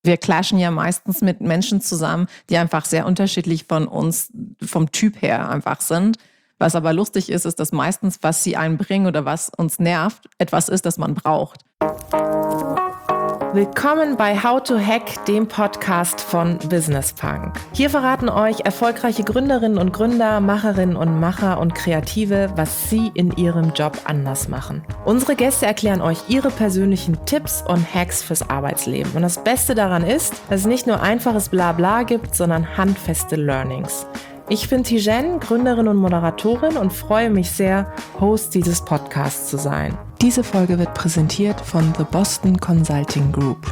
Wir clashen ja meistens mit Menschen zusammen, die einfach sehr unterschiedlich von uns, vom Typ her einfach sind. Was aber lustig ist, ist, dass meistens, was sie einbringen oder was uns nervt, etwas ist, das man braucht. Willkommen bei How to Hack, dem Podcast von Business Punk. Hier verraten euch erfolgreiche Gründerinnen und Gründer, Macherinnen und Macher und Kreative, was sie in ihrem Job anders machen. Unsere Gäste erklären euch ihre persönlichen Tipps und Hacks fürs Arbeitsleben. Und das Beste daran ist, dass es nicht nur einfaches Blabla gibt, sondern handfeste Learnings. Ich bin Tijen, Gründerin und Moderatorin und freue mich sehr, Host dieses Podcasts zu sein. Diese Folge wird präsentiert von The Boston Consulting Group.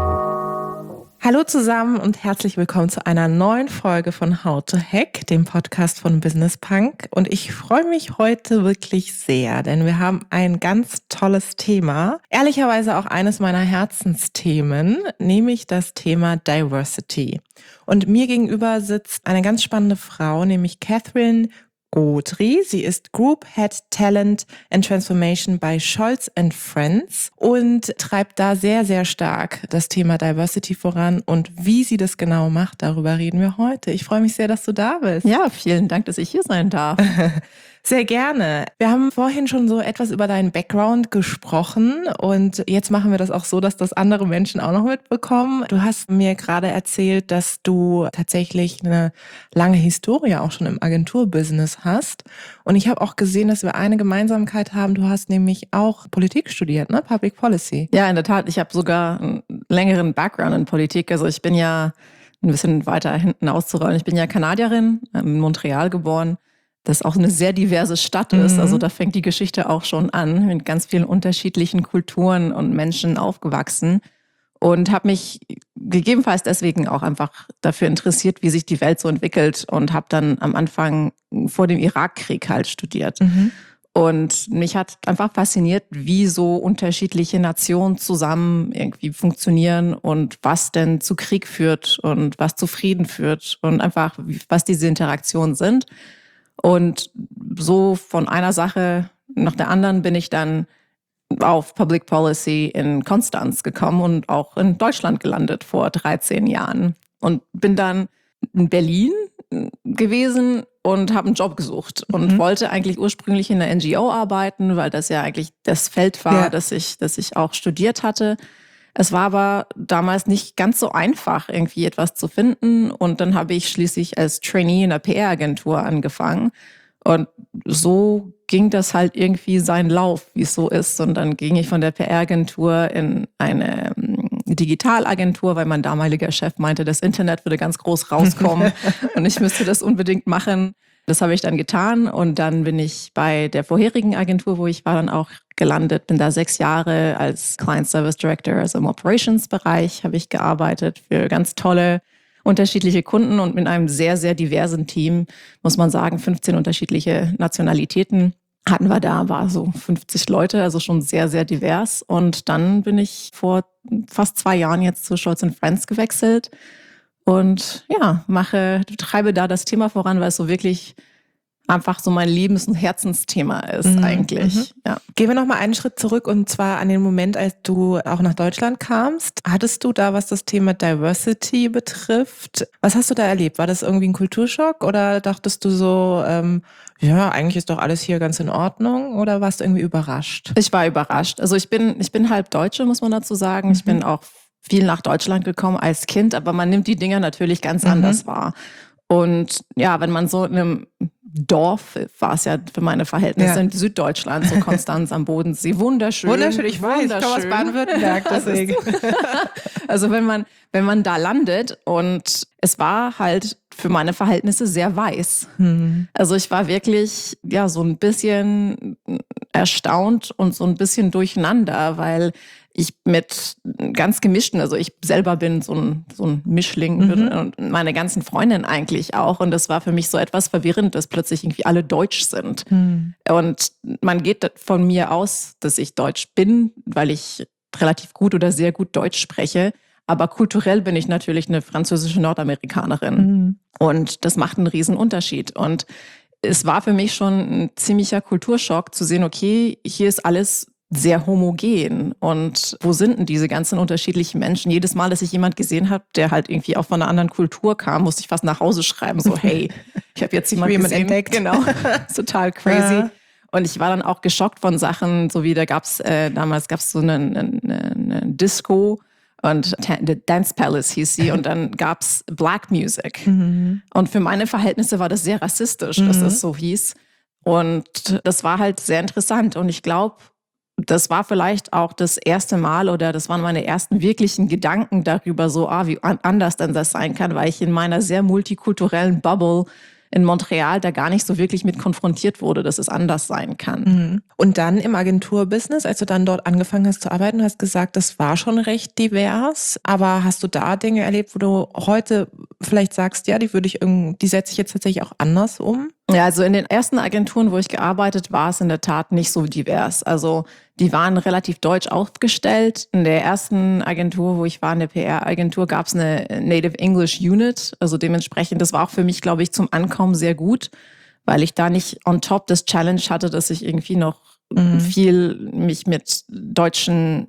Hallo zusammen und herzlich willkommen zu einer neuen Folge von How to Hack, dem Podcast von Business Punk. Und ich freue mich heute wirklich sehr, denn wir haben ein ganz tolles Thema. Ehrlicherweise auch eines meiner Herzensthemen, nämlich das Thema Diversity. Und mir gegenüber sitzt eine ganz spannende Frau, nämlich Catherine Gaudry. Sie ist Group Head Talent and Transformation bei Scholz & Friends und treibt da sehr, sehr stark das Thema Diversity voran. Und wie sie das genau macht, darüber reden wir heute. Ich freue mich sehr, dass du da bist. Ja, vielen Dank, dass ich hier sein darf. Sehr gerne. Wir haben vorhin schon so etwas über deinen Background gesprochen und jetzt machen wir das auch so, dass das andere Menschen auch noch mitbekommen. Du hast mir gerade erzählt, dass du tatsächlich eine lange Historie auch schon im Agenturbusiness hast und ich habe auch gesehen, dass wir eine Gemeinsamkeit haben. Du hast nämlich auch Politik studiert, ne? Public Policy. Ja, in der Tat. Ich habe sogar einen längeren Background in Politik. Also ich bin ja ein bisschen weiter hinten auszurollen. Ich bin ja Kanadierin, in Montreal geboren. Das auch eine sehr diverse Stadt ist. Also da fängt die Geschichte auch schon an, mit ganz vielen unterschiedlichen Kulturen und Menschen aufgewachsen und habe mich gegebenenfalls deswegen auch einfach dafür interessiert, wie sich die Welt so entwickelt und habe dann am Anfang vor dem Irakkrieg halt studiert. Und mich hat einfach fasziniert, wie so unterschiedliche Nationen zusammen irgendwie funktionieren und was denn zu Krieg führt und was zu Frieden führt und einfach, was diese Interaktionen sind. Und so von einer Sache nach der anderen bin ich dann auf Public Policy in Konstanz gekommen und auch in Deutschland gelandet vor 13 Jahren. Und bin dann in Berlin gewesen und habe einen Job gesucht und wollte eigentlich ursprünglich in der NGO arbeiten, weil das ja eigentlich das Feld war, das ich auch studiert hatte. Es war aber damals nicht ganz so einfach, irgendwie etwas zu finden. Und dann habe ich schließlich als Trainee in einer PR-Agentur angefangen. Und so ging das halt irgendwie seinen Lauf, wie es so ist. Und dann ging ich von der PR-Agentur in eine Digitalagentur, weil mein damaliger Chef meinte, das Internet würde ganz groß rauskommen und ich müsste das unbedingt machen. Das habe ich dann getan und dann bin ich bei der vorherigen Agentur, wo ich war, dann auch gelandet. Bin da 6 Jahre als Client Service Director, also im Operations-Bereich habe ich gearbeitet für ganz tolle, unterschiedliche Kunden und mit einem sehr, sehr diversen Team, muss man sagen, 15 unterschiedliche Nationalitäten hatten wir da, war so 50 Leute, also schon sehr, sehr divers. Und dann bin ich vor fast 2 Jahren jetzt zu Scholz & Friends gewechselt. Und ja, treibe da das Thema voran, weil es so wirklich einfach so mein Lebens- und Herzensthema ist eigentlich. Ja. Gehen wir nochmal einen Schritt zurück und zwar an den Moment, als du auch nach Deutschland kamst. Hattest du da, was das Thema Diversity betrifft, was hast du da erlebt? War das irgendwie ein Kulturschock oder dachtest du so, ja, eigentlich ist doch alles hier ganz in Ordnung oder warst du irgendwie überrascht? Ich war überrascht. Also ich bin halb Deutsche, muss man dazu sagen. Ich bin auch viel nach Deutschland gekommen als Kind, aber man nimmt die Dinger natürlich ganz anders wahr. Und ja, wenn man so in einem Dorf, war es ja für meine Verhältnisse in Süddeutschland, so Konstanz am Bodensee, wunderschön. Wunderschön, ich weiß, ich komme aus Baden-Württemberg, deswegen. Also wenn man da landet und es war halt für meine Verhältnisse sehr weiß. Also ich war wirklich ja so ein bisschen erstaunt und so ein bisschen durcheinander, weil ich mit ganz gemischten, also ich selber bin so ein Mischling und meine ganzen Freundinnen eigentlich auch. Und das war für mich so etwas verwirrend, dass plötzlich irgendwie alle deutsch sind. Und man geht von mir aus, dass ich deutsch bin, weil ich relativ gut oder sehr gut Deutsch spreche. Aber kulturell bin ich natürlich eine französische Nordamerikanerin. Und das macht einen riesen Unterschied. Und es war für mich schon ein ziemlicher Kulturschock zu sehen, okay, hier ist alles sehr homogen. Und wo sind denn diese ganzen unterschiedlichen Menschen? Jedes Mal, dass ich jemand gesehen habe, der halt irgendwie auch von einer anderen Kultur kam, musste ich fast nach Hause schreiben, so hey, ich habe jetzt jemanden gesehen. Entdeckt. Genau, total crazy. Ja. Und ich war dann auch geschockt von Sachen, so wie damals gab es so eine Disco und The Dance Palace hieß sie und dann gab es Black Music. Und für meine Verhältnisse war das sehr rassistisch, dass das so hieß. Und das war halt sehr interessant und ich glaube, das war vielleicht auch das erste Mal oder das waren meine ersten wirklichen Gedanken darüber, so wie anders denn das sein kann, weil ich in meiner sehr multikulturellen Bubble in Montreal da gar nicht so wirklich mit konfrontiert wurde, dass es anders sein kann. Und dann im Agenturbusiness, als du dann dort angefangen hast zu arbeiten, hast gesagt, das war schon recht divers, aber hast du da Dinge erlebt, wo du heute vielleicht sagst, ja, die setze ich jetzt tatsächlich auch anders um? Ja, also in den ersten Agenturen, wo ich gearbeitet, war es in der Tat nicht so divers. Also die waren relativ deutsch aufgestellt. In der ersten Agentur, wo ich war, in der PR-Agentur, gab es eine Native English Unit. Also dementsprechend, das war auch für mich, glaube ich, zum Ankommen sehr gut, weil ich da nicht on top das Challenge hatte, dass ich irgendwie noch viel mich mit deutschen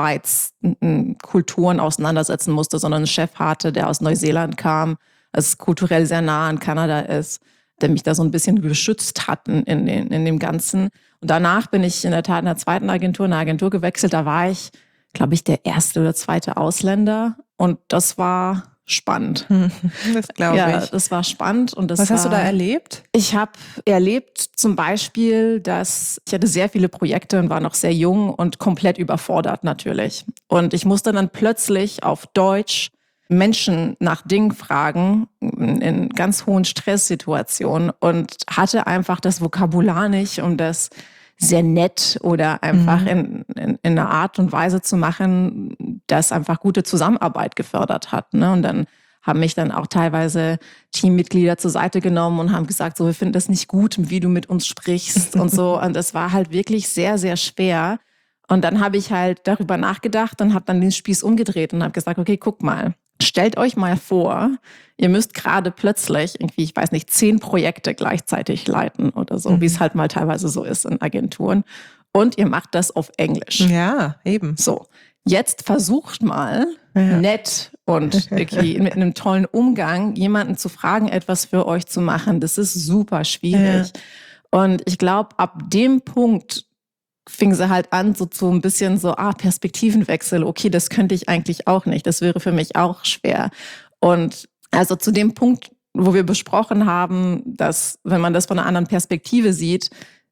Arbeitskulturen auseinandersetzen musste, sondern einen Chef hatte, der aus Neuseeland kam, also kulturell sehr nah an Kanada ist, der mich da so ein bisschen geschützt hat in dem Ganzen. Und danach bin ich in der Tat in der zweiten Agentur, in eine Agentur gewechselt. Da war ich, glaube ich, der erste oder zweite Ausländer. Und das war spannend. Das glaube ich. Ja, das war spannend. Und Was hast du da erlebt? Ich habe erlebt zum Beispiel, dass ich hatte sehr viele Projekte und war noch sehr jung und komplett überfordert natürlich. Und ich musste dann plötzlich auf Deutsch Menschen nach Dingen fragen in ganz hohen Stresssituationen und hatte einfach das Vokabular nicht, um das sehr nett oder einfach in einer Art und Weise zu machen, das einfach gute Zusammenarbeit gefördert hat. Ne? Und dann haben mich dann auch teilweise Teammitglieder zur Seite genommen und haben gesagt, so, wir finden das nicht gut, wie du mit uns sprichst und so. Und das war halt wirklich sehr, sehr schwer. Und dann habe ich halt darüber nachgedacht und habe dann den Spieß umgedreht und habe gesagt, okay, guck mal, stellt euch mal vor, ihr müsst gerade plötzlich irgendwie, ich weiß nicht, 10 Projekte gleichzeitig leiten oder so, wie es halt mal teilweise so ist in Agenturen. Und ihr macht das auf Englisch. Ja, eben. So, jetzt versucht mal nett und irgendwie mit einem tollen Umgang jemanden zu fragen, etwas für euch zu machen. Das ist super schwierig. Ja. Und ich glaube, ab dem Punkt fing sie halt an, so ein bisschen so, Perspektivenwechsel, okay, das könnte ich eigentlich auch nicht, das wäre für mich auch schwer. Und also zu dem Punkt, wo wir besprochen haben, dass, wenn man das von einer anderen Perspektive sieht,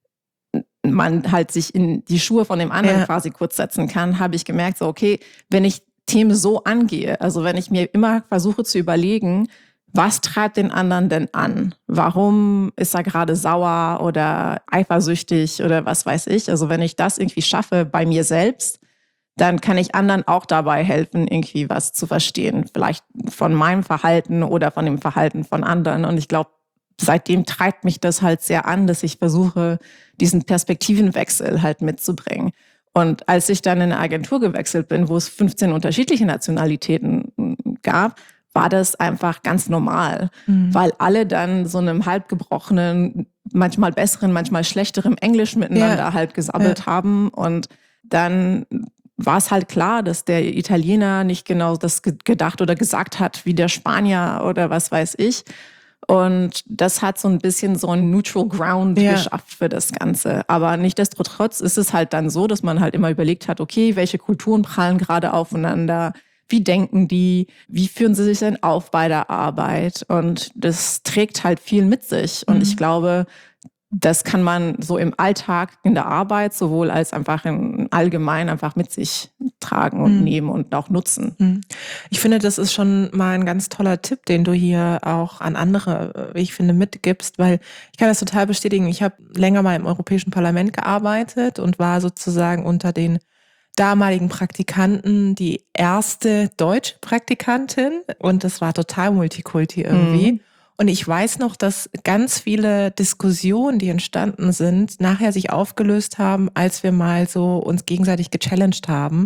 man halt sich in die Schuhe von dem anderen quasi kurz setzen kann, habe ich gemerkt, so okay, wenn ich Themen so angehe, also wenn ich mir immer versuche zu überlegen, was treibt den anderen denn an? Warum ist er gerade sauer oder eifersüchtig oder was weiß ich? Also wenn ich das irgendwie schaffe bei mir selbst, dann kann ich anderen auch dabei helfen, irgendwie was zu verstehen. Vielleicht von meinem Verhalten oder von dem Verhalten von anderen. Und ich glaube, seitdem treibt mich das halt sehr an, dass ich versuche, diesen Perspektivenwechsel halt mitzubringen. Und als ich dann in eine Agentur gewechselt bin, wo es 15 unterschiedliche Nationalitäten gab, war das einfach ganz normal, weil alle dann so einem halb gebrochenen, manchmal besseren, manchmal schlechteren Englisch miteinander halt gesabbelt haben. Und dann war es halt klar, dass der Italiener nicht genau das gedacht oder gesagt hat wie der Spanier oder was weiß ich. Und das hat so ein bisschen so ein Neutral Ground geschafft für das Ganze. Aber nichtsdestotrotz ist es halt dann so, dass man halt immer überlegt hat, okay, welche Kulturen prallen gerade aufeinander? Wie denken die? Wie führen sie sich denn auf bei der Arbeit? Und das trägt halt viel mit sich. Und ich glaube, das kann man so im Alltag, in der Arbeit, sowohl als einfach im Allgemeinen einfach mit sich tragen und nehmen und auch nutzen. Ich finde, das ist schon mal ein ganz toller Tipp, den du hier auch an andere, wie ich finde, mitgibst, weil ich kann das total bestätigen. Ich habe länger mal im Europäischen Parlament gearbeitet und war sozusagen unter den damaligen Praktikanten die erste deutsche Praktikantin und das war total Multikulti irgendwie. Und ich weiß noch, dass ganz viele Diskussionen, die entstanden sind, nachher sich aufgelöst haben, als wir mal so uns gegenseitig gechallenged haben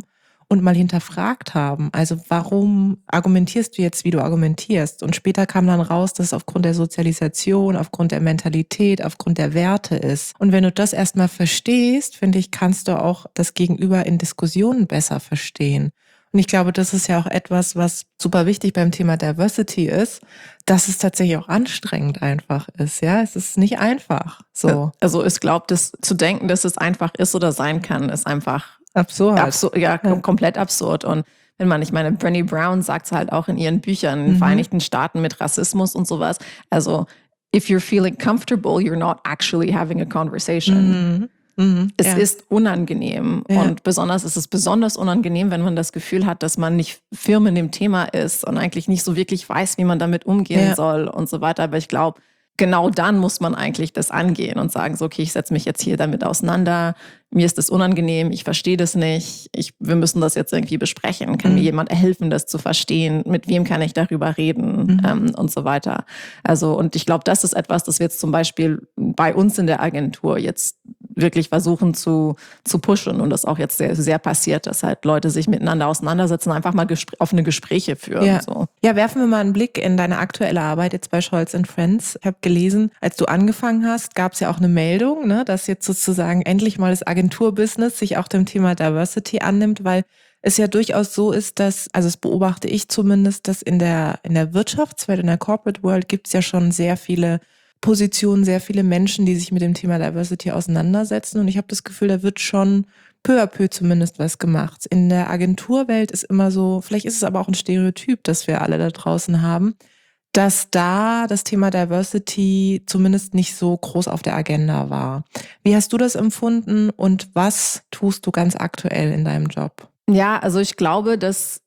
und mal hinterfragt haben. Also warum argumentierst du jetzt, wie du argumentierst? Und später kam dann raus, dass es aufgrund der Sozialisation, aufgrund der Mentalität, aufgrund der Werte ist. Und wenn du das erstmal verstehst, finde ich, kannst du auch das Gegenüber in Diskussionen besser verstehen. Und ich glaube, das ist ja auch etwas, was super wichtig beim Thema Diversity ist, dass es tatsächlich auch anstrengend einfach ist. Ja, es ist nicht einfach. So. Also ich glaube, das zu denken, dass es einfach ist oder sein kann, ist einfach absurd. Komplett absurd. Und ich meine, Brené Brown sagt es halt auch in ihren Büchern in den Vereinigten Staaten mit Rassismus und sowas. Also, if you're feeling comfortable, you're not actually having a conversation. Es ist unangenehm. Und besonders ist es besonders unangenehm, wenn man das Gefühl hat, dass man nicht firm in dem Thema ist und eigentlich nicht so wirklich weiß, wie man damit umgehen soll und so weiter. Aber ich glaube, genau dann muss man eigentlich das angehen und sagen, so, okay, ich setze mich jetzt hier damit auseinander. Mir ist das unangenehm, ich verstehe das nicht. Wir müssen das jetzt irgendwie besprechen. Kann mir jemand helfen, das zu verstehen? Mit wem kann ich darüber reden? Und so weiter. Also, und ich glaube, das ist etwas, das wir jetzt zum Beispiel bei uns in der Agentur jetzt wirklich versuchen zu pushen und das auch jetzt sehr, sehr passiert, dass halt Leute sich miteinander auseinandersetzen, einfach mal offene Gespräche führen. Ja. So. Ja, werfen wir mal einen Blick in deine aktuelle Arbeit jetzt bei Scholz & Friends. Ich habe gelesen, als du angefangen hast, gab es ja auch eine Meldung, ne, dass jetzt sozusagen endlich mal das Agenturbusiness sich auch dem Thema Diversity annimmt, weil es ja durchaus so ist, dass, also das beobachte ich zumindest, dass in der Wirtschaftswelt, in der Corporate World gibt es ja schon sehr viele Positionen, sehr viele Menschen, die sich mit dem Thema Diversity auseinandersetzen. Und ich habe das Gefühl, da wird schon peu à peu zumindest was gemacht. In der Agenturwelt ist immer so, vielleicht ist es aber auch ein Stereotyp, das wir alle da draußen haben, dass da das Thema Diversity zumindest nicht so groß auf der Agenda war. Wie hast du das empfunden und was tust du ganz aktuell in deinem Job? Ja, also ich glaube, dass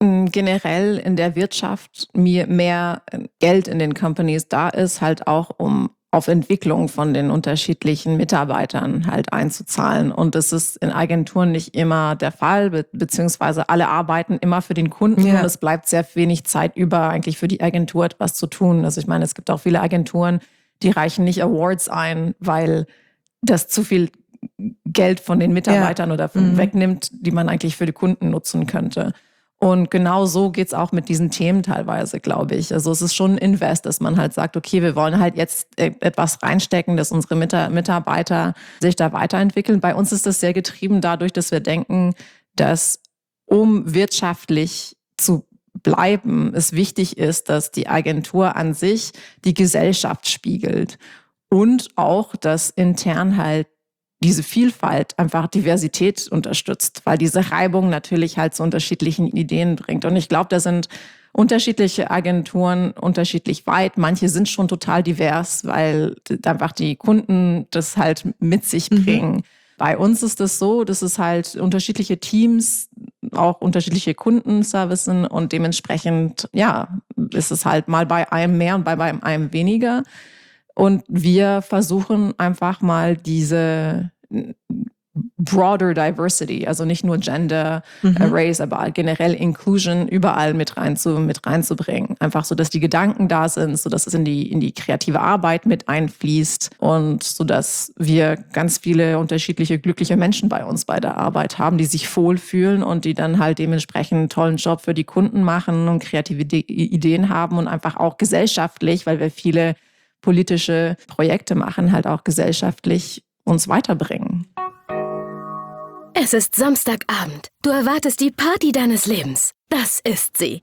generell in der Wirtschaft mehr Geld in den Companies da ist, halt auch um auf Entwicklung von den unterschiedlichen Mitarbeitern halt einzuzahlen. Und das ist in Agenturen nicht immer der Fall, beziehungsweise alle arbeiten immer für den Kunden und es bleibt sehr wenig Zeit über, eigentlich für die Agentur etwas zu tun. Also ich meine, es gibt auch viele Agenturen, die reichen nicht Awards ein, weil das zu viel Geld von den Mitarbeitern oder wegnimmt, die man eigentlich für die Kunden nutzen könnte. Und genau so geht's auch mit diesen Themen teilweise, glaube ich. Also es ist schon ein Invest, dass man halt sagt, okay, wir wollen halt jetzt etwas reinstecken, dass unsere Mitarbeiter sich da weiterentwickeln. Bei uns ist das sehr getrieben dadurch, dass wir denken, dass um wirtschaftlich zu bleiben, es wichtig ist, dass die Agentur an sich die Gesellschaft spiegelt und auch, dass intern halt diese Vielfalt, einfach Diversität unterstützt, weil diese Reibung natürlich halt zu unterschiedlichen Ideen bringt. Und ich glaube, da sind unterschiedliche Agenturen unterschiedlich weit. Manche sind schon total divers, weil einfach die Kunden das halt mit sich bringen. Bei uns ist es so, dass es halt unterschiedliche Teams, auch unterschiedliche Kunden servicen und dementsprechend, ist es halt mal bei einem mehr und bei einem weniger. Und wir versuchen einfach mal diese broader Diversity, also nicht nur Gender, Race, aber generell Inclusion überall mit reinzubringen. Einfach so, dass die Gedanken da sind, so dass es in die kreative Arbeit mit einfließt und so dass wir ganz viele unterschiedliche glückliche Menschen bei uns bei der Arbeit haben, die sich wohlfühlen und die dann halt dementsprechend einen tollen Job für die Kunden machen und kreative Ideen haben und einfach auch gesellschaftlich, weil wir viele politische Projekte machen, halt auch gesellschaftlich uns weiterbringen. Es ist Samstagabend. Du erwartest die Party deines Lebens. Das ist sie.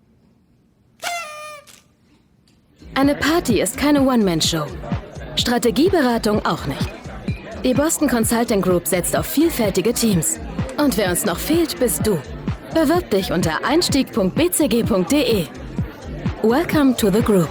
Eine Party ist keine One-Man-Show. Strategieberatung auch nicht. Die Boston Consulting Group setzt auf vielfältige Teams. Und wer uns noch fehlt, bist du. Bewirb dich unter einstieg.bcg.de. Welcome to the group.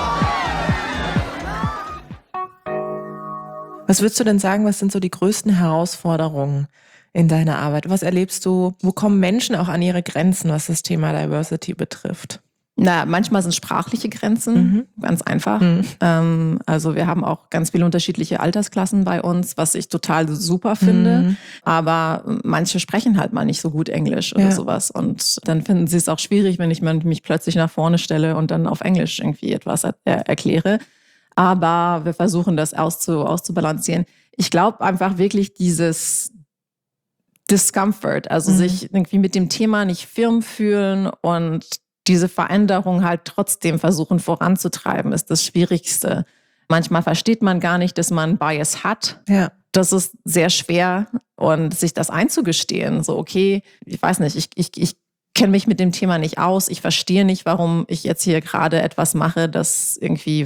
Was würdest du denn sagen, was sind so die größten Herausforderungen in deiner Arbeit? Was erlebst du, wo kommen Menschen auch an ihre Grenzen, was das Thema Diversity betrifft? Manchmal sind sprachliche Grenzen, ganz einfach. Also wir haben auch ganz viele unterschiedliche Altersklassen bei uns, was ich total super finde. Aber manche sprechen halt mal nicht so gut Englisch oder sowas. Und dann finden sie es auch schwierig, wenn ich mich plötzlich nach vorne stelle und dann auf Englisch irgendwie etwas erkläre. Aber wir versuchen das auszubalancieren. Ich glaube einfach wirklich Discomfort, also sich irgendwie mit dem Thema nicht firm fühlen und diese Veränderung halt trotzdem versuchen voranzutreiben, ist das Schwierigste. Manchmal versteht man gar nicht, dass man Bias hat. Ja. Das ist sehr schwer und sich das einzugestehen. So, okay, ich weiß nicht, ich kenne mich mit dem Thema nicht aus. Ich verstehe nicht, warum ich jetzt hier gerade etwas mache, das irgendwie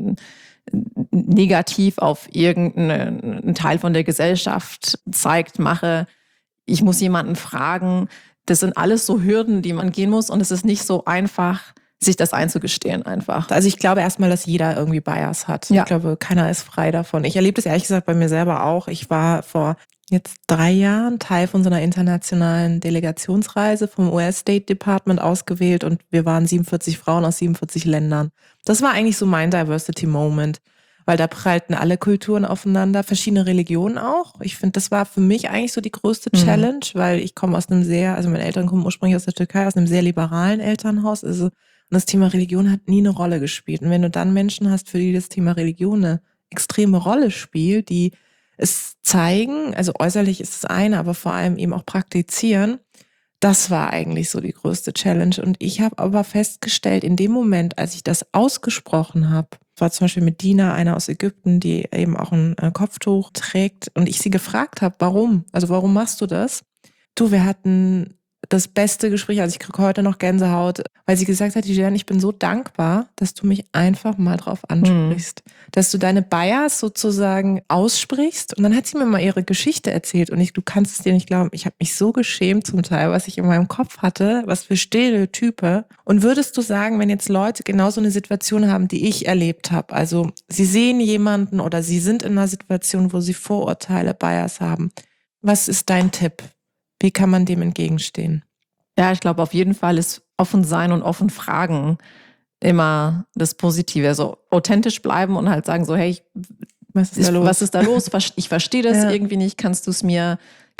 negativ auf irgendeinen Teil von der Gesellschaft zeigt, mache. Ich muss jemanden fragen. Das sind alles so Hürden, die man gehen muss und es ist nicht so einfach, sich das einzugestehen einfach. Also ich glaube erstmal, dass jeder irgendwie Bias hat. Ja. Ich glaube, keiner ist frei davon. Ich erlebe das ehrlich gesagt bei mir selber auch. Ich war vor jetzt 3 Jahren Teil von so einer internationalen Delegationsreise vom US State Department ausgewählt und wir waren 47 Frauen aus 47 Ländern. Das war eigentlich so mein Diversity Moment, weil da prallten alle Kulturen aufeinander, verschiedene Religionen auch. Ich finde, das war für mich eigentlich so die größte Challenge, weil ich komme aus einem also meine Eltern kommen ursprünglich aus der Türkei, aus einem sehr liberalen Elternhaus. Also, und das Thema Religion hat nie eine Rolle gespielt. Und wenn du dann Menschen hast, für die das Thema Religion eine extreme Rolle spielt, die es zeigen, also äußerlich ist das eine, aber vor allem eben auch praktizieren, das war eigentlich so die größte Challenge. Und ich habe aber festgestellt, in dem Moment, als ich das ausgesprochen habe, war zum Beispiel mit Dina, einer aus Ägypten, die eben auch ein Kopftuch trägt, und ich sie gefragt habe, warum? Also warum machst du das? Du, wir hatten das beste Gespräch, also ich kriege heute noch Gänsehaut, weil sie gesagt hat, Jen, ich bin so dankbar, dass du mich einfach mal drauf ansprichst. Dass du deine Bias sozusagen aussprichst. Und dann hat sie mir mal ihre Geschichte erzählt und du kannst es dir nicht glauben, ich habe mich so geschämt zum Teil, was ich in meinem Kopf hatte, was für Stereotype. Und würdest du sagen, wenn jetzt Leute genau so eine Situation haben, die ich erlebt habe, also sie sehen jemanden oder sie sind in einer Situation, wo sie Vorurteile, Bias haben, was ist dein Tipp? Wie kann man dem entgegenstehen? Ja, ich glaube, auf jeden Fall ist offen sein und offen fragen immer das Positive. Also authentisch bleiben und halt sagen so, hey, was ist da los? Ich verstehe das irgendwie nicht. Kannst du es mir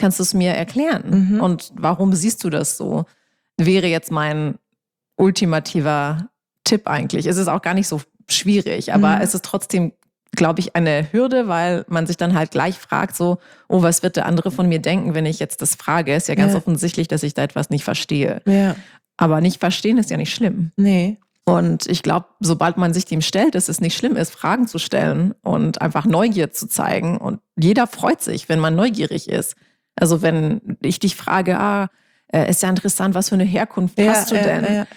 erklären? Und warum siehst du das so? Wäre jetzt mein ultimativer Tipp eigentlich. Es ist auch gar nicht so schwierig, aber es ist trotzdem, glaube ich, eine Hürde, weil man sich dann halt gleich fragt so, oh, was wird der andere von mir denken, wenn ich jetzt das frage? Ist ja ganz offensichtlich, dass ich da etwas nicht verstehe. Ja. Aber nicht verstehen ist ja nicht schlimm. Nee. Und ich glaube, sobald man sich dem stellt, dass es nicht schlimm ist, Fragen zu stellen und einfach Neugier zu zeigen. Und jeder freut sich, wenn man neugierig ist. Also wenn ich dich frage, ist ja interessant, was für eine Herkunft hast du denn?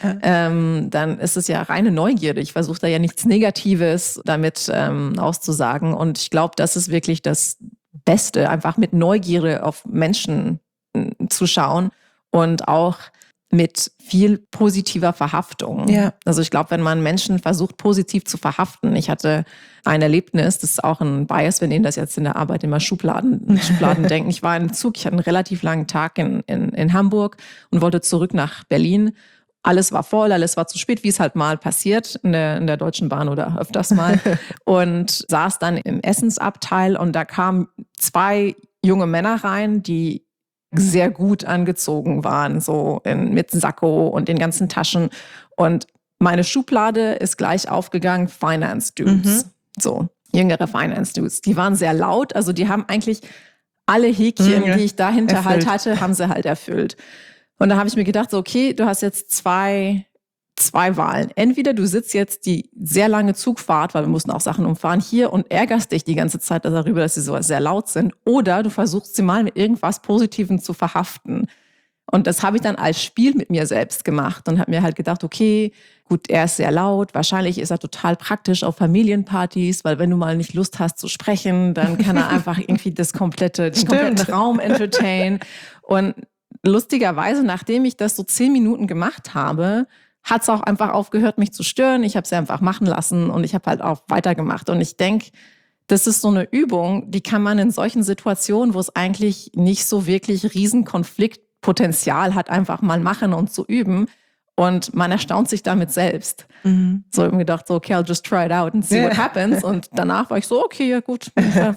Dann ist es ja reine Neugierde. Ich versuche da ja nichts Negatives damit auszusagen. Und ich glaube, das ist wirklich das Beste, einfach mit Neugierde auf Menschen zu schauen und auch mit viel positiver Verhaftung. Ja. Also ich glaube, wenn man Menschen versucht, positiv zu verhaften. Ich hatte ein Erlebnis, das ist auch ein Bias, wir nehmen das jetzt in der Arbeit immer Schubladen denken. Ich war im Zug, ich hatte einen relativ langen Tag in Hamburg und wollte zurück nach Berlin. Alles war voll, alles war zu spät, wie es halt mal passiert in der Deutschen Bahn oder öfters mal. Und saß dann im Essensabteil und da kamen 2 junge Männer rein, die sehr gut angezogen waren, so mit Sakko und den ganzen Taschen. Und meine Schublade ist gleich aufgegangen, Finance Dudes. So, jüngere Finance Dudes. Die waren sehr laut, also die haben eigentlich alle Häkchen, die ich dahinter halt hatte, haben sie halt erfüllt. Und da habe ich mir gedacht, so, okay, du hast jetzt zwei Wahlen. Entweder du sitzt jetzt die sehr lange Zugfahrt, weil wir mussten auch Sachen umfahren, hier und ärgerst dich die ganze Zeit darüber, dass sie so sehr laut sind. Oder du versuchst sie mal mit irgendwas Positivem zu verhaften. Und das habe ich dann als Spiel mit mir selbst gemacht und habe mir halt gedacht, okay, gut, er ist sehr laut. Wahrscheinlich ist er total praktisch auf Familienpartys, weil wenn du mal nicht Lust hast zu sprechen, dann kann er einfach irgendwie den kompletten Raum entertainen. Und lustigerweise, nachdem ich das so 10 Minuten gemacht habe, hat es auch einfach aufgehört, mich zu stören. Ich habe es einfach machen lassen und ich habe halt auch weitergemacht. Und ich denke, das ist so eine Übung, die kann man in solchen Situationen, wo es eigentlich nicht so wirklich Riesenkonfliktpotenzial hat, einfach mal machen und zu üben. Und man erstaunt sich damit selbst. So habe ich mir gedacht, so, okay, I'll just try it out and see what happens. Und danach war ich so, okay, ja gut,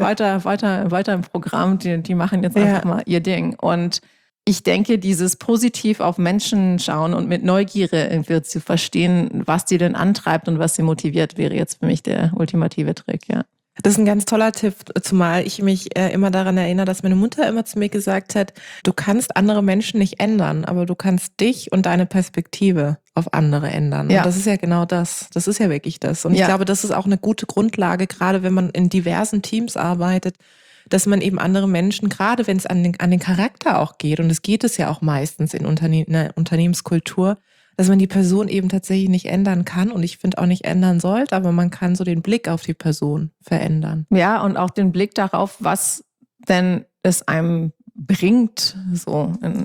weiter im Programm. Die machen jetzt einfach mal ihr Ding. Und ich denke, dieses positiv auf Menschen schauen und mit Neugierde irgendwie zu verstehen, was die denn antreibt und was sie motiviert, wäre jetzt für mich der ultimative Trick, ja. Das ist ein ganz toller Tipp, zumal ich mich immer daran erinnere, dass meine Mutter immer zu mir gesagt hat, du kannst andere Menschen nicht ändern, aber du kannst dich und deine Perspektive auf andere ändern. Ja. Und das ist ja genau das. Das ist ja wirklich das. Und ich glaube, das ist auch eine gute Grundlage, gerade wenn man in diversen Teams arbeitet, dass man eben andere Menschen, gerade wenn es an den Charakter auch geht, und es geht es ja auch meistens in einer Unternehmenskultur, dass man die Person eben tatsächlich nicht ändern kann und ich finde auch nicht ändern sollte, aber man kann so den Blick auf die Person verändern. Ja, und auch den Blick darauf, was denn es einem bringt, so in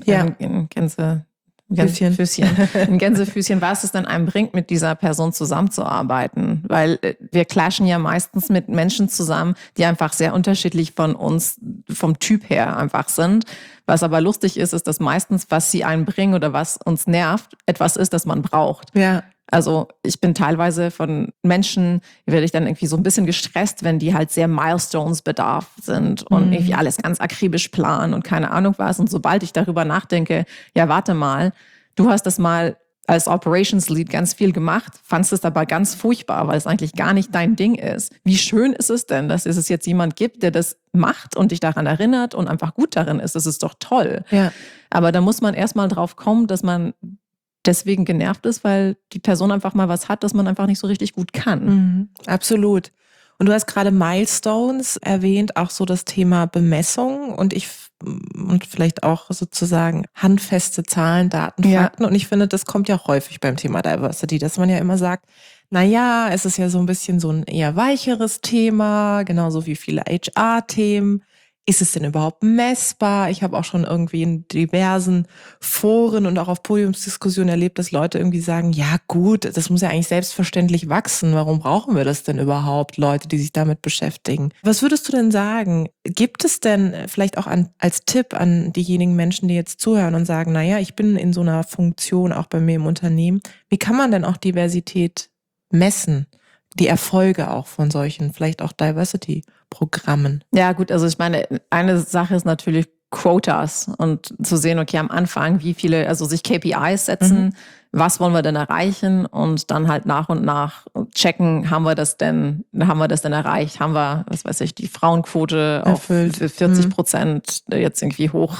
Gänsefüßchen, was es denn einem bringt, mit dieser Person zusammenzuarbeiten. Weil wir clashen ja meistens mit Menschen zusammen, die einfach sehr unterschiedlich von uns, vom Typ her einfach sind. Was aber lustig ist, ist, dass meistens, was sie einbringen oder was uns nervt, etwas ist, das man braucht. Ja. Also ich bin teilweise von Menschen, werde ich dann irgendwie so ein bisschen gestresst, wenn die halt sehr Milestones-bedarf sind und irgendwie alles ganz akribisch planen und keine Ahnung was. Und sobald ich darüber nachdenke, ja warte mal, du hast das mal als Operations Lead ganz viel gemacht, fandst es aber ganz furchtbar, weil es eigentlich gar nicht dein Ding ist. Wie schön ist es denn, dass es jetzt jemand gibt, der das macht und dich daran erinnert und einfach gut darin ist. Das ist doch toll. Ja. Aber da muss man erstmal drauf kommen, dass man deswegen genervt ist, weil die Person einfach mal was hat, das man einfach nicht so richtig gut kann. Mhm, absolut. Und du hast gerade Milestones erwähnt, auch so das Thema Bemessung und vielleicht auch sozusagen handfeste Zahlen, Daten, Fakten. Und ich finde, das kommt ja häufig beim Thema Diversity, dass man ja immer sagt, naja, es ist ja so ein bisschen so ein eher weicheres Thema, genauso wie viele HR-Themen. Ist es denn überhaupt messbar? Ich habe auch schon irgendwie in diversen Foren und auch auf Podiumsdiskussionen erlebt, dass Leute irgendwie sagen, ja gut, das muss ja eigentlich selbstverständlich wachsen. Warum brauchen wir das denn überhaupt, Leute, die sich damit beschäftigen? Was würdest du denn sagen? Gibt es denn vielleicht auch als Tipp an diejenigen Menschen, die jetzt zuhören und sagen, naja, ich bin in so einer Funktion auch bei mir im Unternehmen. Wie kann man denn auch Diversität messen? Die Erfolge auch von solchen, vielleicht auch Diversity-Programmen. Ja gut, also ich meine, eine Sache ist natürlich Quotas und zu sehen, okay, am Anfang, wie viele, also sich KPIs setzen, was wollen wir denn erreichen und dann halt nach und nach checken, haben wir das denn erreicht? Haben wir, was weiß ich, die Frauenquote erfüllt. Auf 40%, jetzt irgendwie hoch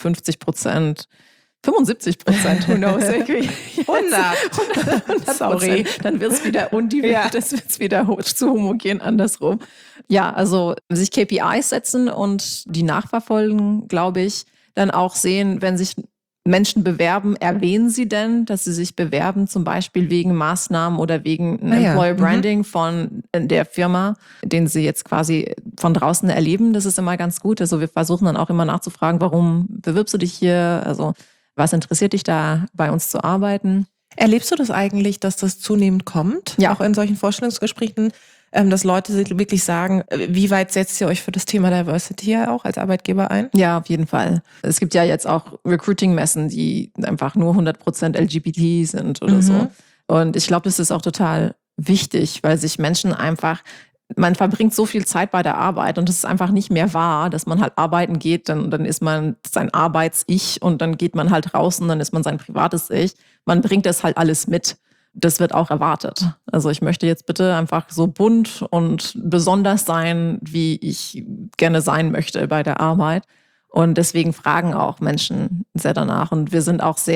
50%. 75%, who knows, irgendwie. 100%. Sorry. Dann wird's wieder undivers, das wird's wieder zu homogen andersrum. Ja, also sich KPIs setzen und die nachverfolgen, glaube ich, dann auch sehen, wenn sich Menschen bewerben, erwähnen sie denn, dass sie sich bewerben, zum Beispiel wegen Maßnahmen oder wegen Employer Branding von der Firma, den sie jetzt quasi von draußen erleben. Das ist immer ganz gut. Also wir versuchen dann auch immer nachzufragen, warum bewirbst du dich hier? Also was interessiert dich da, bei uns zu arbeiten? Erlebst du das eigentlich, dass das zunehmend kommt? Ja. Auch in solchen Vorstellungsgesprächen, dass Leute wirklich sagen, wie weit setzt ihr euch für das Thema Diversity auch als Arbeitgeber ein? Ja, auf jeden Fall. Es gibt ja jetzt auch Recruiting-Messen, die einfach nur 100% LGBT sind oder so. Und ich glaube, das ist auch total wichtig, weil sich Menschen einfach, man verbringt so viel Zeit bei der Arbeit und es ist einfach nicht mehr wahr, dass man halt arbeiten geht, dann ist man sein Arbeits-Ich und dann geht man halt raus und dann ist man sein privates Ich. Man bringt das halt alles mit. Das wird auch erwartet. Also ich möchte jetzt bitte einfach so bunt und besonders sein, wie ich gerne sein möchte bei der Arbeit. Und deswegen fragen auch Menschen sehr danach. Und wir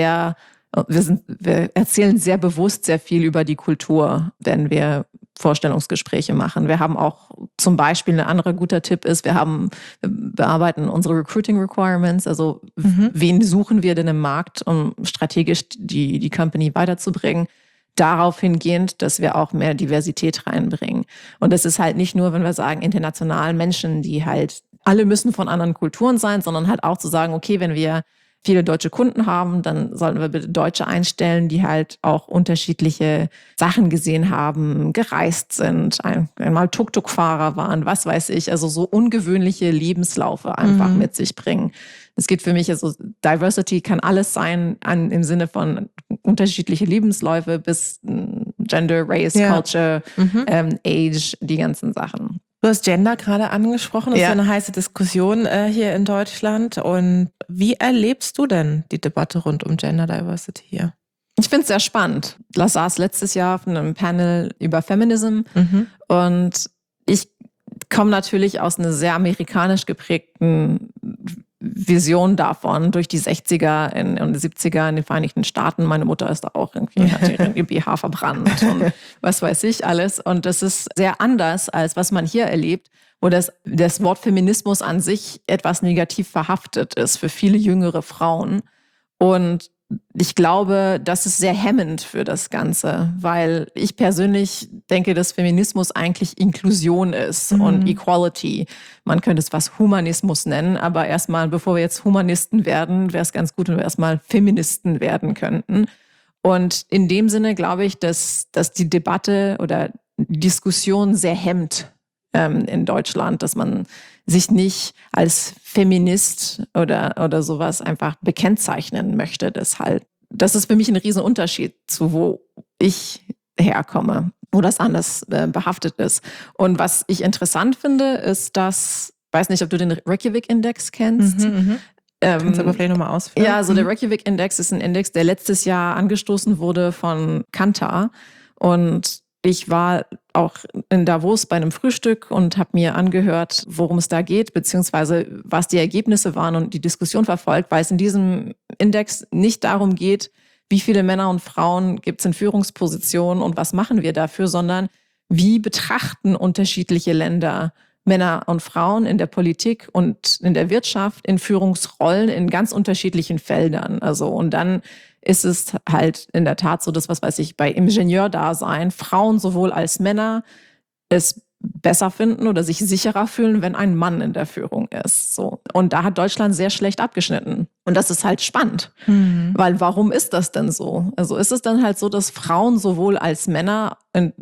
erzählen sehr bewusst sehr viel über die Kultur, wenn wir Vorstellungsgespräche machen. Wir haben auch zum Beispiel, ein anderer guter Tipp ist, wir bearbeiten unsere Recruiting Requirements, also wen suchen wir denn im Markt, um strategisch die Company weiterzubringen. Darauf hingehend, dass wir auch mehr Diversität reinbringen. Und das ist halt nicht nur, wenn wir sagen, internationalen Menschen, die halt alle müssen von anderen Kulturen sein, sondern halt auch zu sagen, okay, wenn wir viele deutsche Kunden haben, dann sollten wir bitte Deutsche einstellen, die halt auch unterschiedliche Sachen gesehen haben, gereist sind, einmal Tuk-Tuk-Fahrer waren, was weiß ich, also so ungewöhnliche Lebenslaufe einfach mit sich bringen. Es geht für mich, also Diversity kann alles sein, im Sinne von unterschiedliche Lebensläufe bis Gender, Race, Culture, Age, die ganzen Sachen. Du hast Gender gerade angesprochen, das ist eine heiße Diskussion hier in Deutschland. Und wie erlebst du denn die Debatte rund um Gender Diversity hier? Ich finde es sehr spannend. Ich saß letztes Jahr auf einem Panel über Feminism und ich komme natürlich aus einer sehr amerikanisch geprägten Vision davon durch die 60er und 70er in den Vereinigten Staaten. Meine Mutter ist da auch irgendwie, hat ihren BH verbrannt und was weiß ich alles. Und das ist sehr anders, als was man hier erlebt, wo das Wort Feminismus an sich etwas negativ verhaftet ist für viele jüngere Frauen. Und ich glaube, das ist sehr hemmend für das Ganze, weil ich persönlich denke, dass Feminismus eigentlich Inklusion ist und Equality. Man könnte es was Humanismus nennen, aber erstmal, bevor wir jetzt Humanisten werden, wäre es ganz gut, wenn wir erstmal Feministen werden könnten. Und in dem Sinne glaube ich, dass die Debatte oder die Diskussion sehr hemmt in Deutschland, dass man sich nicht als Feminist oder sowas einfach bekennzeichnen möchte. Deshalb, das ist für mich ein Riesenunterschied zu wo ich herkomme, wo das anders behaftet ist. Und was ich interessant finde, ist, dass, ich weiß nicht, ob du den Reykjavik-Index kennst. Kannst du aber vielleicht nochmal ausführen? Ja, also der Reykjavik-Index ist ein Index, der letztes Jahr angestoßen wurde von Kantar. Und ich war auch in Davos bei einem Frühstück und habe mir angehört, worum es da geht, beziehungsweise was die Ergebnisse waren und die Diskussion verfolgt, weil es in diesem Index nicht darum geht, wie viele Männer und Frauen gibt es in Führungspositionen und was machen wir dafür, sondern wie betrachten unterschiedliche Länder Männer und Frauen in der Politik und in der Wirtschaft, in Führungsrollen in ganz unterschiedlichen Feldern. Also, und dann ist es halt in der Tat so, dass, was weiß ich, bei Ingenieurdasein Frauen sowohl als Männer es besser finden oder sich sicherer fühlen, wenn ein Mann in der Führung ist. So. Und da hat Deutschland sehr schlecht abgeschnitten. Und das ist halt spannend. Weil warum ist das denn so? Also ist es dann halt so, dass Frauen sowohl als Männer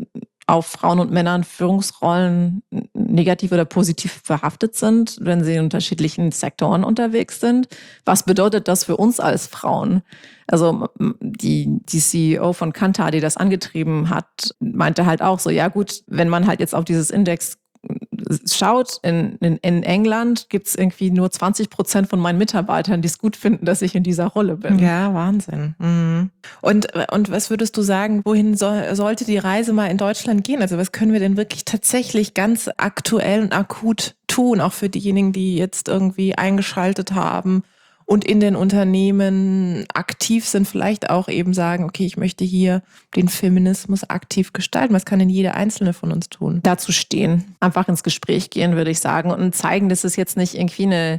auf Frauen und Männern Führungsrollen negativ oder positiv verhaftet sind, wenn sie in unterschiedlichen Sektoren unterwegs sind? Was bedeutet das für uns als Frauen? Also die CEO von Kantar, die das angetrieben hat, meinte halt auch so, ja gut, wenn man halt jetzt auf dieses Index schaut, in England gibt es irgendwie nur 20% von meinen Mitarbeitern, die es gut finden, dass ich in dieser Rolle bin. Ja, Wahnsinn. Und was würdest du sagen, wohin sollte die Reise mal in Deutschland gehen? Also was können wir denn wirklich tatsächlich ganz aktuell und akut tun, auch für diejenigen, die jetzt irgendwie eingeschaltet haben und in den Unternehmen aktiv sind, vielleicht auch eben sagen, okay, ich möchte hier den Feminismus aktiv gestalten. Was kann denn jeder Einzelne von uns tun? Dazu stehen, einfach ins Gespräch gehen, würde ich sagen, und zeigen, dass es jetzt nicht irgendwie eine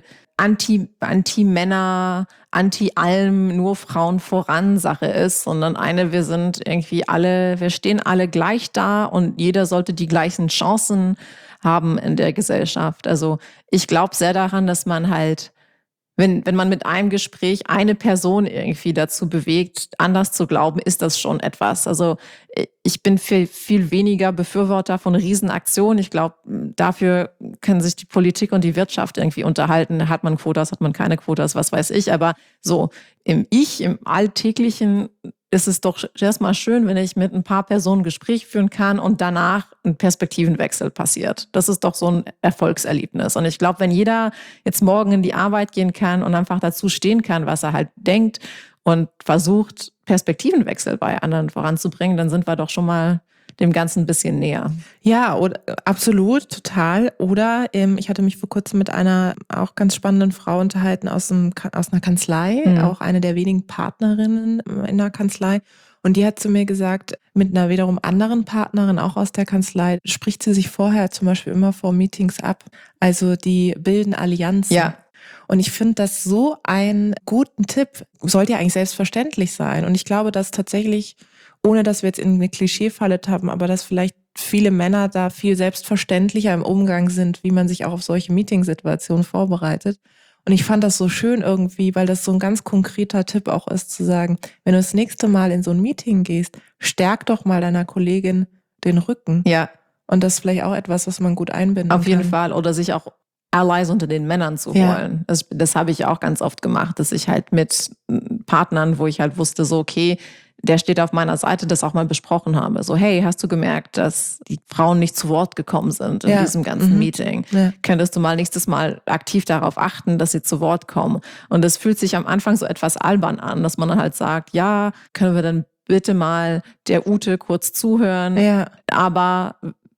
Anti-Männer, Anti-Allem, nur Frauen voran Sache ist, sondern wir sind irgendwie alle, wir stehen alle gleich da und jeder sollte die gleichen Chancen haben in der Gesellschaft. Also ich glaube sehr daran, dass man halt, wenn man mit einem Gespräch eine Person irgendwie dazu bewegt, anders zu glauben, ist das schon etwas. Also ich bin viel weniger Befürworter von Riesenaktionen. Ich glaube, dafür können sich die Politik und die Wirtschaft irgendwie unterhalten. Hat man Quotas, hat man keine Quotas, was weiß ich. Aber so im Alltäglichen ist es doch erstmal schön, wenn ich mit ein paar Personen ein Gespräch führen kann und danach ein Perspektivenwechsel passiert. Das ist doch so ein Erfolgserlebnis. Und ich glaube, wenn jeder jetzt morgen in die Arbeit gehen kann und einfach dazu stehen kann, was er halt denkt und versucht, Perspektivenwechsel bei anderen voranzubringen, dann sind wir doch schon mal dem Ganzen ein bisschen näher. Ja, absolut, total. Oder ich hatte mich vor kurzem mit einer auch ganz spannenden Frau unterhalten aus einer Kanzlei, auch eine der wenigen Partnerinnen in der Kanzlei. Und die hat zu mir gesagt, mit einer wiederum anderen Partnerin, auch aus der Kanzlei, spricht sie sich vorher zum Beispiel immer vor Meetings ab. Also die bilden Allianzen. Ja. Und ich finde das so einen guten Tipp. Sollte ja eigentlich selbstverständlich sein. Und ich glaube, dass tatsächlich, ohne dass wir jetzt in eine Klischeefalle tappen, aber dass vielleicht viele Männer da viel selbstverständlicher im Umgang sind, wie man sich auch auf solche Meetingsituationen vorbereitet. Und ich fand das so schön irgendwie, weil das so ein ganz konkreter Tipp auch ist, zu sagen, wenn du das nächste Mal in so ein Meeting gehst, stärk doch mal deiner Kollegin den Rücken. Ja. Und das ist vielleicht auch etwas, was man gut einbinden kann. Auf jeden Fall. Oder sich auch Allies unter den Männern zu holen. Das habe ich auch ganz oft gemacht, dass ich halt mit Partnern, wo ich halt wusste, so okay, der steht auf meiner Seite, das auch mal besprochen habe. So, hey, hast du gemerkt, dass die Frauen nicht zu Wort gekommen sind in diesem ganzen Meeting? Ja. Könntest du mal nächstes Mal aktiv darauf achten, dass sie zu Wort kommen? Und es fühlt sich am Anfang so etwas albern an, dass man dann halt sagt, ja, können wir dann bitte mal der Ute kurz zuhören? Ja. Aber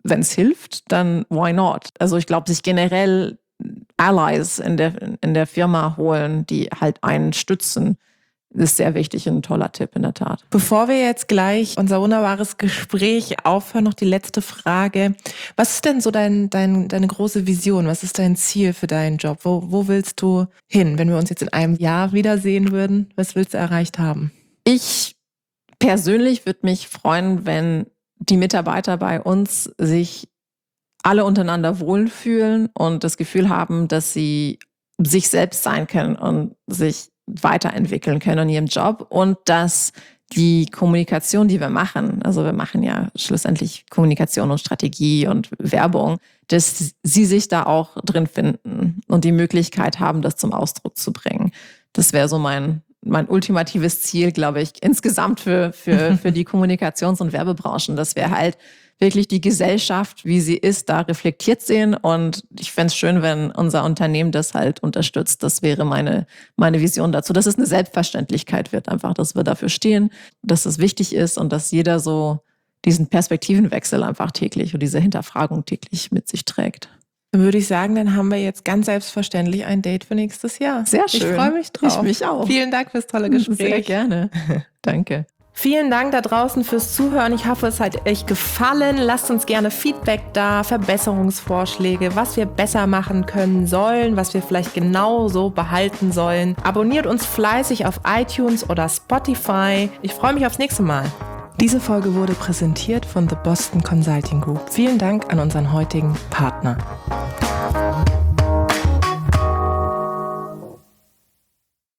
wenn es hilft, dann why not? Also ich glaube, sich generell Allies in der Firma holen, die halt einen stützen, ist sehr wichtig und ein toller Tipp in der Tat. Bevor wir jetzt gleich unser wunderbares Gespräch aufhören, noch die letzte Frage. Was ist denn so deine große Vision? Was ist dein Ziel für deinen Job? Wo willst du hin, wenn wir uns jetzt in einem Jahr wiedersehen würden? Was willst du erreicht haben? Ich persönlich würde mich freuen, wenn die Mitarbeiter bei uns sich alle untereinander wohlfühlen und das Gefühl haben, dass sie sich selbst sein können und sich weiterentwickeln können in ihrem Job und dass die Kommunikation, die wir machen, also wir machen ja schlussendlich Kommunikation und Strategie und Werbung, dass sie sich da auch drin finden und die Möglichkeit haben, das zum Ausdruck zu bringen. Das wäre so mein ultimatives Ziel, glaube ich, insgesamt für die Kommunikations- und Werbebranchen, dass wir halt wirklich die Gesellschaft, wie sie ist, da reflektiert sehen. Und ich fände es schön, wenn unser Unternehmen das halt unterstützt. Das wäre meine Vision dazu, dass es eine Selbstverständlichkeit wird, einfach, dass wir dafür stehen, dass es wichtig ist und dass jeder so diesen Perspektivenwechsel einfach täglich und diese Hinterfragung täglich mit sich trägt. Dann würde ich sagen, dann haben wir jetzt ganz selbstverständlich ein Date für nächstes Jahr. Sehr schön. Ich freue mich drauf. Ich mich auch. Vielen Dank fürs tolle Gespräch. Sehr gerne. Danke. Vielen Dank da draußen fürs Zuhören. Ich hoffe, es hat euch gefallen. Lasst uns gerne Feedback da, Verbesserungsvorschläge, was wir besser machen können sollen, was wir vielleicht genauso behalten sollen. Abonniert uns fleißig auf iTunes oder Spotify. Ich freue mich aufs nächste Mal. Diese Folge wurde präsentiert von The Boston Consulting Group. Vielen Dank an unseren heutigen Partner.